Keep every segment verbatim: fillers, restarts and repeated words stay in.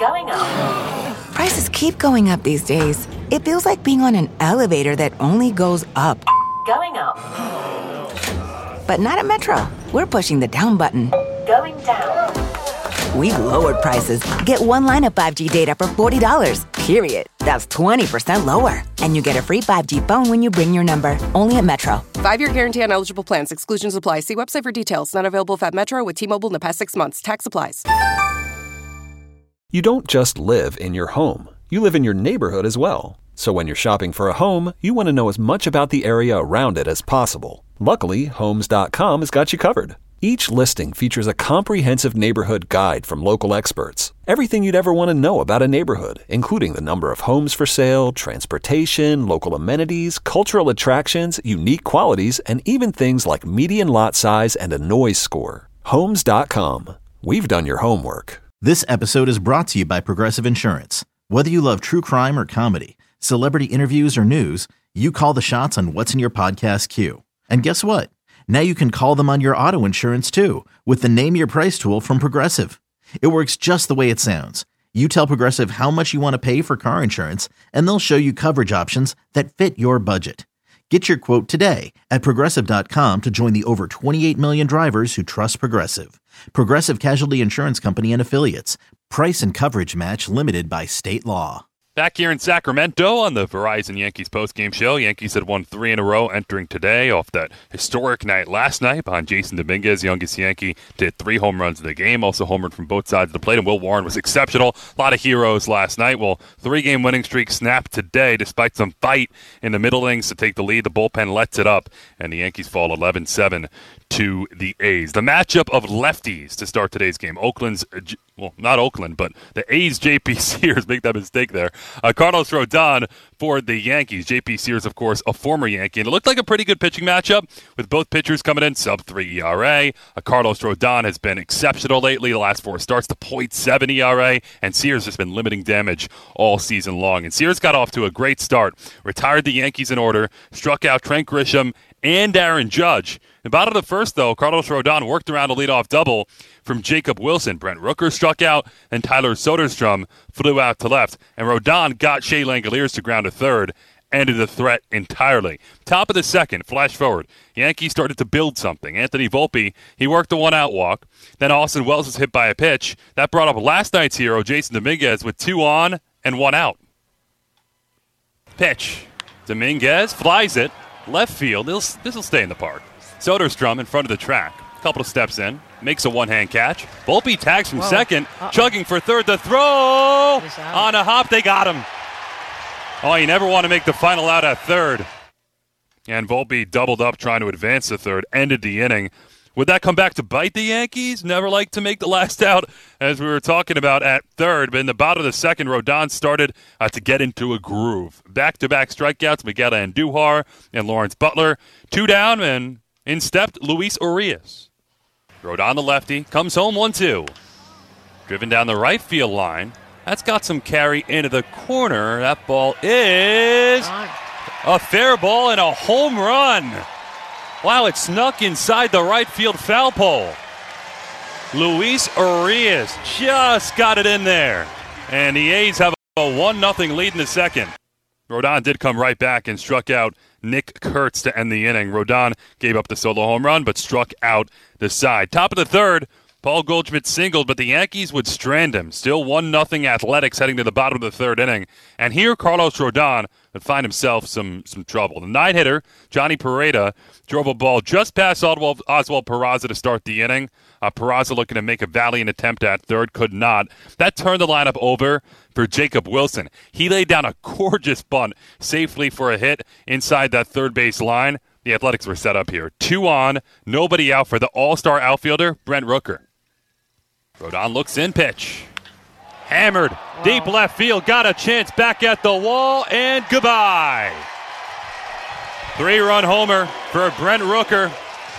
Going up. Prices keep going up these days. It feels like being on an elevator that only goes up. Going up. But not at Metro. We're pushing the down button. Going down. We've lowered prices. Get one line of five G data for forty dollars, period. That's twenty percent lower. And you get a free five G phone when you bring your number. Only at Metro. Five-year guarantee on eligible plans. Exclusions apply. See website for details. Not available at Metro with T-Mobile in the past six months. Tax applies. You don't just live in your home. You live in your neighborhood as well. So when you're shopping for a home, you want to know as much about the area around it as possible. Luckily, Homes dot com has got you covered. Each listing features a comprehensive neighborhood guide from local experts. Everything you'd ever want to know about a neighborhood, including the number of homes for sale, transportation, local amenities, cultural attractions, unique qualities, and even things like median lot size and a noise score. Homes dot com. We've done your homework. This episode is brought to you by Progressive Insurance. Whether you love true crime or comedy, celebrity interviews or news, you call the shots on what's in your podcast queue. And guess what? Now you can call them on your auto insurance too with the Name Your Price tool from Progressive. It works just the way it sounds. You tell Progressive how much you want to pay for car insurance, and they'll show you coverage options that fit your budget. Get your quote today at Progressive dot com to join the over twenty-eight million drivers who trust Progressive. Progressive Casualty Insurance Company and Affiliates. Price and coverage match limited by state law. Back here in Sacramento on the Verizon Yankees postgame show. Yankees had won three in a row entering today off that historic night last night behind Jason Dominguez. Youngest Yankee did three home runs in the game, also homered from both sides of the plate, and Will Warren was exceptional. A lot of heroes last night. Well, three-game winning streak snapped today despite some fight in the middle innings to take the lead. The bullpen lets it up, and the Yankees fall eleven seven to the A's. The matchup of lefties to start today's game. Oakland's, well, not Oakland, but the A's J P Sears, make that mistake there. Uh, Carlos Rodon for the Yankees. J P Sears, of course, a former Yankee. And it looked like a pretty good pitching matchup with both pitchers coming in sub three E R A. Uh, Carlos Rodon has been exceptional lately. The last four starts to point seven E R A. And Sears has been limiting damage all season long. And Sears got off to a great start. Retired the Yankees in order. Struck out Trent Grisham and Aaron Judge. In the bottom of the first, though, Carlos Rodon worked around a leadoff double from Jacob Wilson. Brent Rooker struck out, and Tyler Soderstrom flew out to left. And Rodon got Shea Langoliers to ground to third, ended the threat entirely. Top of the second, flash forward. Yankees started to build something. Anthony Volpe, he worked a one-out walk. Then Austin Wells was hit by a pitch. That brought up last night's hero, Jason Dominguez, with two on and one out. Pitch. Dominguez flies it. Left field. This will stay in the park. Soderstrom in front of the track. A couple of steps in. Makes a one-hand catch. Volpe tags from Whoa. second. Uh-oh. Chugging for third. The throw. On a hop. They got him. Oh, you never want to make the final out at third. And Volpe doubled up trying to advance to third. Ended the inning. Would that come back to bite the Yankees? Never like to make the last out, as we were talking about at third. But in the bottom of the second, Rodon started uh, to get into a groove. Back-to-back strikeouts, Miguel Andujar and Lawrence Butler. Two down, and in stepped Luis Urias. Rodon, the lefty, comes home one two. Driven down the right field line. That's got some carry into the corner. That ball is a fair ball and a home run. Wow, it snuck inside the right field foul pole. Luis Urias just got it in there. And the A's have a one nothing lead in the second. Rodon did come right back and struck out Nick Kurtz to end the inning. Rodon gave up the solo home run, but struck out the side. Top of the third, Paul Goldschmidt singled, but the Yankees would strand him. Still one nothing Athletics heading to the bottom of the third inning. And here Carlos Rodon would find himself some some trouble. The nine-hitter, Johnny Pereda, drove a ball just past Oswald, Oswald Peraza to start the inning. Uh, Peraza looking to make a valiant attempt at third, could not. That turned the lineup over for Jacob Wilson. He laid down a gorgeous bunt safely for a hit inside that third base line. The Athletics were set up here. Two on, nobody out for the all-star outfielder, Brent Rooker. Rodon looks in, pitch. Hammered, wow. Deep left field, got a chance back at the wall, and goodbye. Three-run homer for Brent Rooker.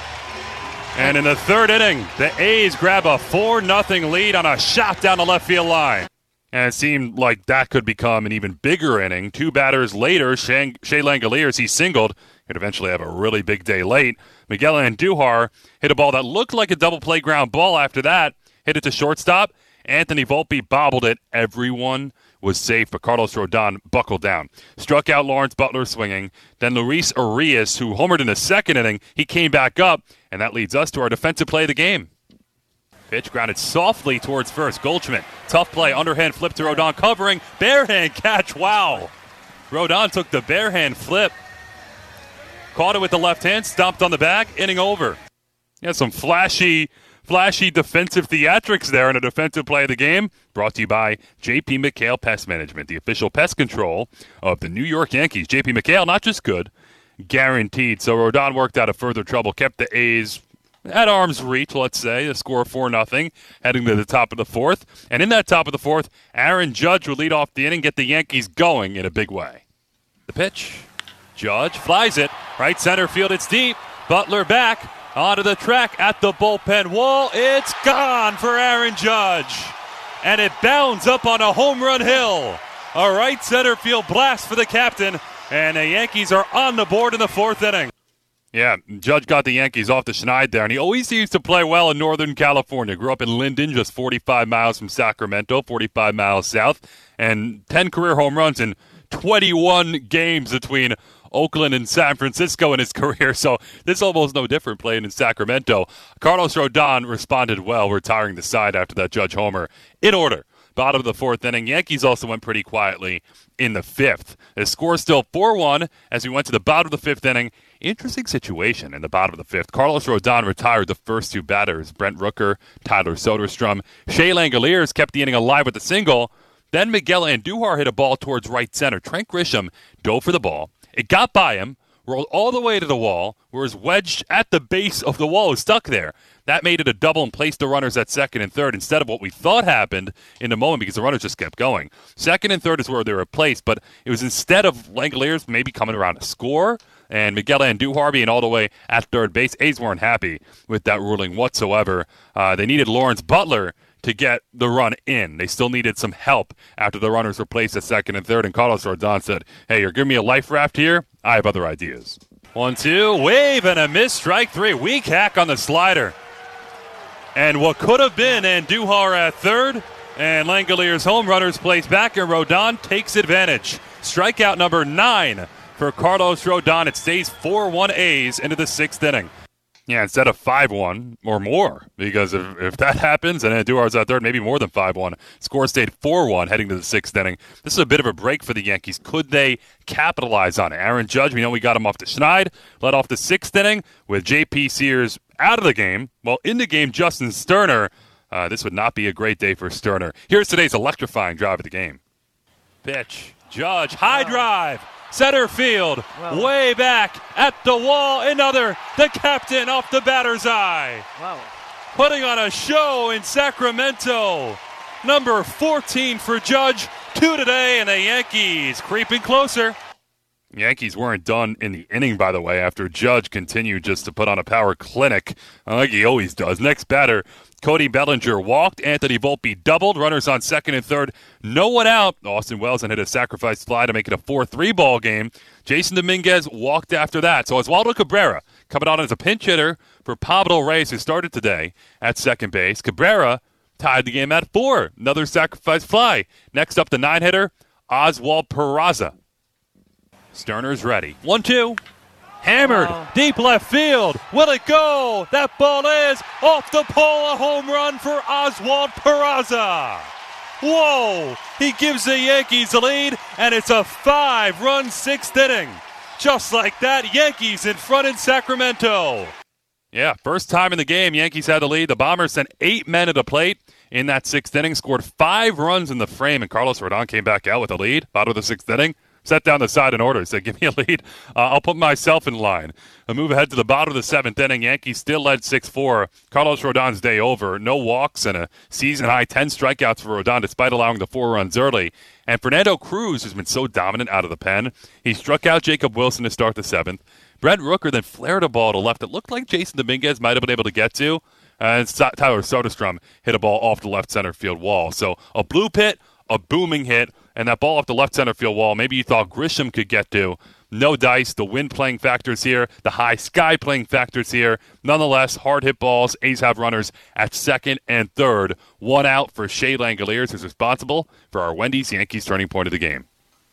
And in the third inning, the A's grab a four nothing lead on a shot down the left field line. And it seemed like that could become an even bigger inning. Two batters later, Shea, Shea Langoliers, he singled. He'd eventually have a really big day late. Miguel Andujar hit a ball that looked like a double play ground ball after that. Hit it to shortstop, Anthony Volpe bobbled it. Everyone was safe, but Carlos Rodon buckled down. Struck out Lawrence Butler swinging. Then Luis Arias, who homered in the second inning, he came back up, and that leads us to our defensive play of the game. Pitch grounded softly towards first. Goldschmidt, tough play, underhand flip to Rodon, covering, barehand catch, wow. Rodon took the barehand flip, caught it with the left hand, stomped on the back, inning over. Yeah, some flashy, flashy defensive theatrics there in a defensive play of the game. Brought to you by J P. McHale Pest Management, the official pest control of the New York Yankees. J P. McHale, not just good, guaranteed. So Rodon worked out of further trouble, kept the A's at arm's reach, let's say, a score of four nothing, heading to the top of the fourth. And in that top of the fourth, Aaron Judge would lead off the inning, get the Yankees going in a big way. The pitch. Judge flies it. Right center field, it's deep. Butler back onto the track at the bullpen wall. It's gone for Aaron Judge. And it bounds up on a home run hill. A right center field blast for the captain. And the Yankees are on the board in the fourth inning. Yeah, Judge got the Yankees off the schneid there, and he always seems to play well in Northern California. Grew up in Linden, just forty-five miles from Sacramento, forty-five miles south, and ten career home runs in twenty-one games between Oakland and San Francisco in his career. So this is almost no different playing in Sacramento. Carlos Rodon responded well, retiring the side after that Judge homer. In order. Bottom of the fourth inning. Yankees also went pretty quietly in the fifth. The score is still four one as we went to the bottom of the fifth inning. Interesting situation in the bottom of the fifth. Carlos Rodon retired the first two batters, Brent Rooker, Tyler Soderstrom. Shea Langoliers kept the inning alive with a single. Then Miguel Andujar hit a ball towards right center. Trent Grisham dove for the ball. It got by him, rolled all the way to the wall, where his wedged at the base of the wall was stuck there. That made it a double and placed the runners at second and third instead of what we thought happened in the moment because the runners just kept going. Second and third is where they were placed, but it was instead of Langoliers maybe coming around to score and Miguel Andujar being all the way at third base. A's weren't happy with that ruling whatsoever. Uh, they needed Lawrence Butler to get the run in. They still needed some help after the runners were placed at second and third, and Carlos Rodon said, hey, you're giving me a life raft here? I have other ideas. One, two, wave and a miss, strike three. Weak hack on the slider. And what could have been Andujar at third, and Langoliers home, runners placed back, and Rodon takes advantage. Strikeout number nine for Carlos Rodon. It stays four one A's into the sixth inning. Yeah, instead of five one or more, because if, if that happens and Andujar's at third, maybe more than five one. Score stayed four one heading to the sixth inning. This is a bit of a break for the Yankees. Could they capitalize on it? Aaron Judge, we know we got him off the schneid, led off the sixth inning with J P. Sears out of the game. Well, in the game, Justin Sterner. Uh, this would not be a great day for Sterner. Here's today's electrifying drive of the game. Pitch. Judge. High drive. Center field, wow. Way back at the wall. Another, the captain off the batter's eye. Wow. Putting on a show in Sacramento. Number fourteen for Judge. Two today, and the Yankees creeping closer. Yankees weren't done in the inning, by the way, after Judge continued just to put on a power clinic, like he always does. Next batter, Cody Bellinger walked. Anthony Volpe doubled. Runners on second and third. No one out. Austin Wells hit a sacrifice fly to make it a four three ball game. Jason Dominguez walked after that. So Oswaldo Cabrera coming on as a pinch hitter for Pablo Reyes, who started today at second base. Cabrera tied the game at four. Another sacrifice fly. Next up, the nine hitter, Oswald Peraza. Sterner's ready. One two. Hammered, wow. Deep left field. Will it go? That ball is off the pole. A home run for Oswald Peraza. Whoa! He gives the Yankees the lead, and it's a five-run sixth inning. Just like that, Yankees in front in Sacramento. Yeah, first time in the game, Yankees had the lead. The Bombers sent eight men at the plate in that sixth inning, scored five runs in the frame, and Carlos Rodon came back out with the lead, bottom of the sixth inning. Set down the side in order. Said, give me a lead. Uh, I'll put myself in line. A move ahead to the bottom of the seventh inning. Yankees still led six four. Carlos Rodon's day over. No walks and a season-high ten strikeouts for Rodon despite allowing the four runs early. And Fernando Cruz has been so dominant out of the pen. He struck out Jacob Wilson to start the seventh. Brent Rooker then flared a ball to left. It looked like Jason Dominguez might have been able to get to. And Tyler Soderstrom hit a ball off the left center field wall. So a blue pit, a booming hit, and that ball off the left center field wall, maybe you thought Grisham could get to, No dice. The wind playing factors here. The high sky playing factors here. Nonetheless, hard hit balls. A's have runners at second and third. One out for Shea Langoliers, who's responsible for our Wendy's-Yankees turning point of the game.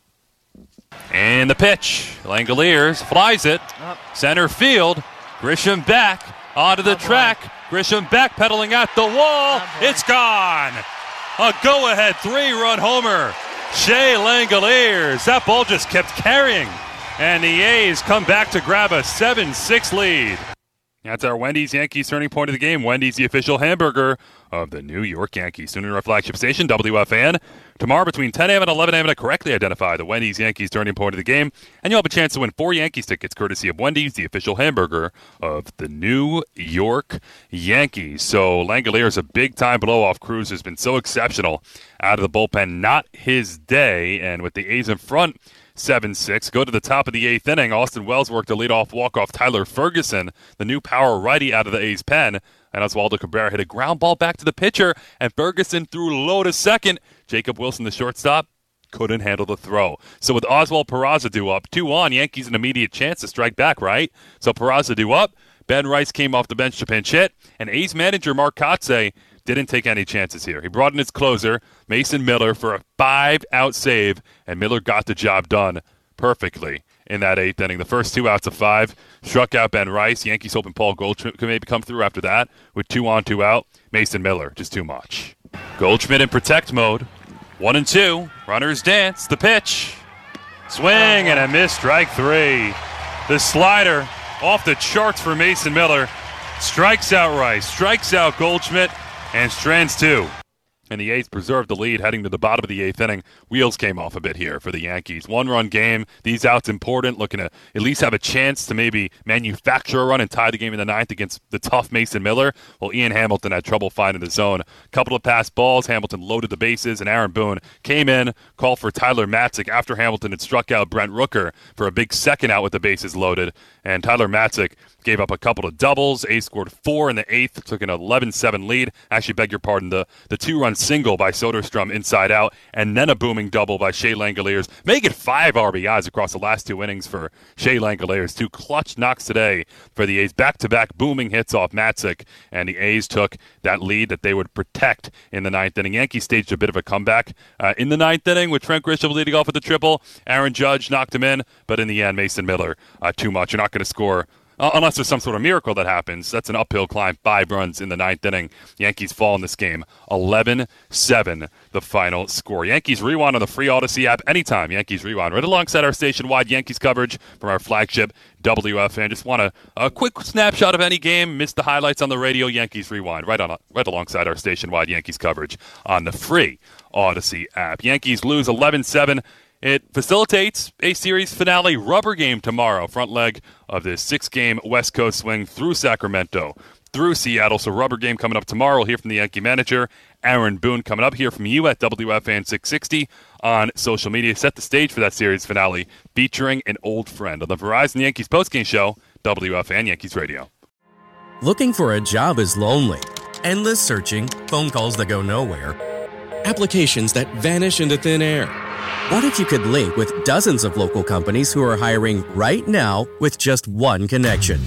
And the pitch. Langoliers flies it. Center field. Grisham back onto the track. Grisham backpedaling at the wall. It's gone. A go-ahead three-run homer. Shea Langoliers. That ball just kept carrying. And the A's come back to grab a seven six lead. That's our Wendy's-Yankees turning point of the game. Wendy's, the official hamburger of the New York Yankees. Soon in our flagship station, W F A N. Tomorrow between ten a.m. and eleven a.m. to correctly identify the Wendy's-Yankees turning point of the game. And you'll have a chance to win four Yankees tickets courtesy of Wendy's, the official hamburger of the New York Yankees. So Langoliers, a big-time blow-off. Cruz has been so exceptional out of the bullpen. Not his day. And with the A's in front, seven six. Go to the top of the eighth inning. Austin Wells worked a leadoff walk-off Tyler Ferguson, the new power righty out of the A's pen. And Oswaldo Cabrera hit a ground ball back to the pitcher, and Ferguson threw low to second. Jacob Wilson, the shortstop, couldn't handle the throw. So with Oswald Peraza due up, two on, Yankees an immediate chance to strike back, right? So Peraza due up. Ben Rice came off the bench to pinch hit, and A's manager Mark Kotsay didn't take any chances here. He brought in his closer, Mason Miller, for a five-out save, and Miller got the job done perfectly in that eighth inning. The first two outs of five struck out Ben Rice. Yankees hoping Paul Goldschmidt could maybe come through after that with two on, two out. Mason Miller, just too much. Goldschmidt in protect mode. One and two. Runners dance. The pitch. Swing and a miss. Strike three. The slider off the charts for Mason Miller. Strikes out Rice. Strikes out Goldschmidt. And strands two. And the A's preserved the lead heading to the bottom of the eighth inning. Wheels came off a bit here for the Yankees. One-run game. These outs important. Looking to at least have a chance to maybe manufacture a run and tie the game in the ninth against the tough Mason Miller. Well, Ian Hamilton had trouble finding the zone. Couple of pass balls. Hamilton loaded the bases, and Aaron Boone came in, called for Tyler Matzik after Hamilton had struck out Brent Rooker for a big second out with the bases loaded. And Tyler Matzik gave up a couple of doubles. A's scored four in the eighth, took an eleven seven lead. Actually, beg your pardon, the, the two-run single by Soderstrom inside out, and then a booming double by Shea Langoliers. Make it five R B Is across the last two innings for Shea Langoliers. Two clutch knocks today for the A's. Back-to-back booming hits off Matzik, and the A's took that lead that they would protect in the ninth inning. Yankees staged a bit of a comeback uh, in the ninth inning with Trent Grisham leading off with a triple. Aaron Judge knocked him in, but in the end, Mason Miller, uh, too much. You're not going to score Uh, unless there's some sort of miracle that happens. That's an uphill climb, five runs in the ninth inning. Yankees fall in this game, eleven seven, the final score. Yankees Rewind on the free Odyssey app anytime. Yankees Rewind, right alongside our station-wide Yankees coverage from our flagship W F N. Just want a, a quick snapshot of any game, missed the highlights on the radio, Yankees Rewind, right on, right alongside our station-wide Yankees coverage on the free Odyssey app. Yankees lose eleven seven. It facilitates a series finale rubber game tomorrow, front leg of this six-game West Coast swing through Sacramento, through Seattle. So rubber game coming up tomorrow. We'll hear from the Yankee manager, Aaron Boone, coming up. Here from you at W F A N six sixty on social media. Set the stage for that series finale featuring an old friend on the Verizon Yankees postgame show, W F A N Yankees Radio. Looking for a job is lonely. Endless searching, phone calls that go nowhere, applications that vanish into thin air. What if you could link with dozens of local companies who are hiring right now with just one connection?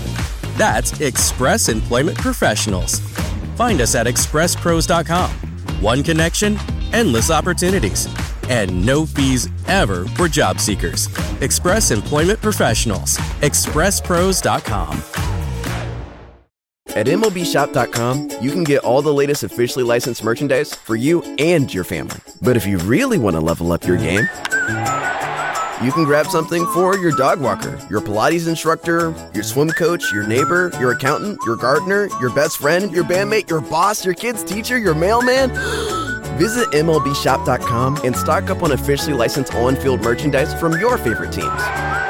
That's Express Employment Professionals. Find us at express pros dot com. One connection, endless opportunities, and no fees ever for job seekers. Express Employment Professionals. express pros dot com. At M L B shop dot com, you can get all the latest officially licensed merchandise for you and your family. But if you really want to level up your game, you can grab something for your dog walker, your Pilates instructor, your swim coach, your neighbor, your accountant, your gardener, your best friend, your bandmate, your boss, your kid's teacher, your mailman. Visit M L B shop dot com and stock up on officially licensed on-field merchandise from your favorite teams.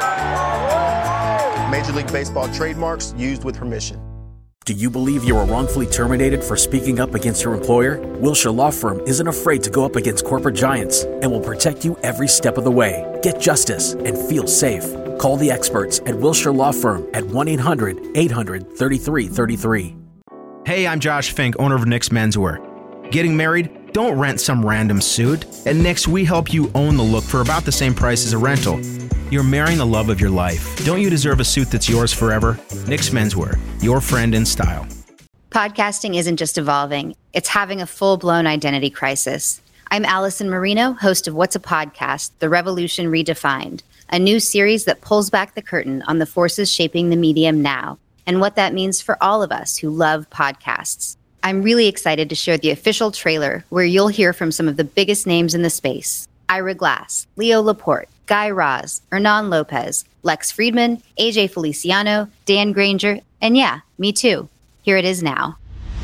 Major League Baseball trademarks used with permission. Do you believe you were wrongfully terminated for speaking up against your employer? Wilshire Law Firm isn't afraid to go up against corporate giants and will protect you every step of the way. Get justice and feel safe. Call the experts at Wilshire Law Firm at one eight hundred eight hundred thirty-three thirty-three. Hey, I'm Josh Fink, owner of Nick's Menswear. Getting married? Don't rent some random suit. At Nick's, we help you own the look for about the same price as a rental. You're marrying the love of your life. Don't you deserve a suit that's yours forever? Nick's Menswear, your friend in style. Podcasting isn't just evolving, it's having a full-blown identity crisis. I'm Allison Marino, host of What's a Podcast? The Revolution Redefined, a new series that pulls back the curtain on the forces shaping the medium now and what that means for all of us who love podcasts. I'm really excited to share the official trailer where you'll hear from some of the biggest names in the space. Ira Glass, Leo Laporte, Guy Raz, Hernan Lopez, Lex Friedman, A J Feliciano, Dan Granger, and yeah, me too. Here it is now.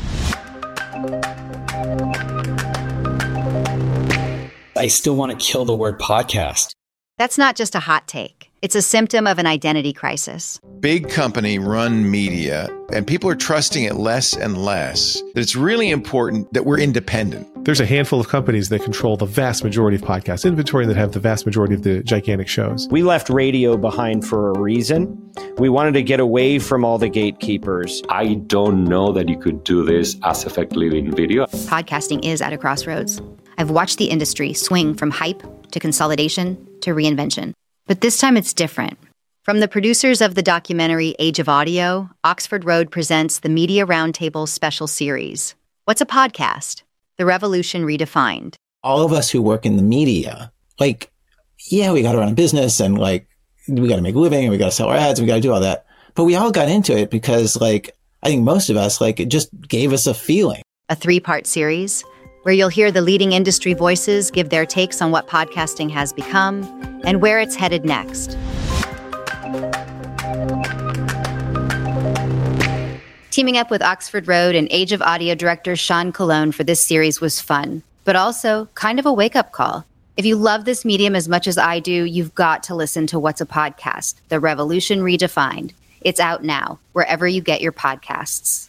I still want to kill the word podcast. That's not just a hot take. It's a symptom of an identity crisis. Big company run media, and people are trusting it less and less. That it's really important that we're independent. There's a handful of companies that control the vast majority of podcast inventory that have the vast majority of the gigantic shows. We left radio behind for a reason. We wanted to get away from all the gatekeepers. I don't know that you could do this as effectively in video. Podcasting is at a crossroads. I've watched the industry swing from hype to consolidation to reinvention. But this time it's different. From the producers of the documentary Age of Audio, Oxford Road presents the Media Roundtable special series. What's a podcast? The Revolution Redefined. All of us who work in the media, like, yeah, we got to run a business and like, we got to make a living and we got to sell our ads and we got to do all that. But we all got into it because like, I think most of us, like, it just gave us a feeling. A three-part series where you'll hear the leading industry voices give their takes on what podcasting has become and where it's headed next. Teaming up with Oxford Road and Age of Audio director Sean Colon for this series was fun, but also kind of a wake-up call. If you love this medium as much as I do, you've got to listen to What's a Podcast? The Revolution Redefined. It's out now, wherever you get your podcasts.